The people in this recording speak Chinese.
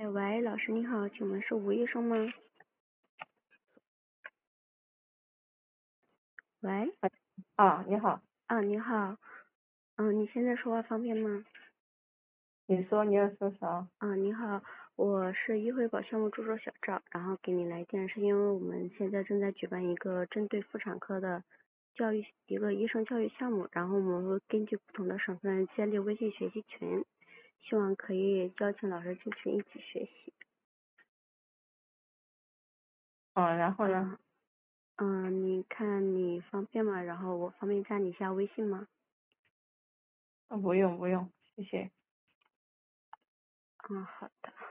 哎，喂，老师你好，请问是吴医生吗？喂， 你好， 你好，你现在说话方便吗？ 你说你要说啥？ 你好，我是医惠保项目助手小赵，然后给你来电是因为我们现在正在举办一个针对妇产科的一个医生教育项目，然后我们会根据不同的省份建立微信学习群，希望可以邀请老师进群一起学习。 然后呢？ 你看你方便吗？然后我方便加你一下微信吗？ 不用，谢谢。 好的。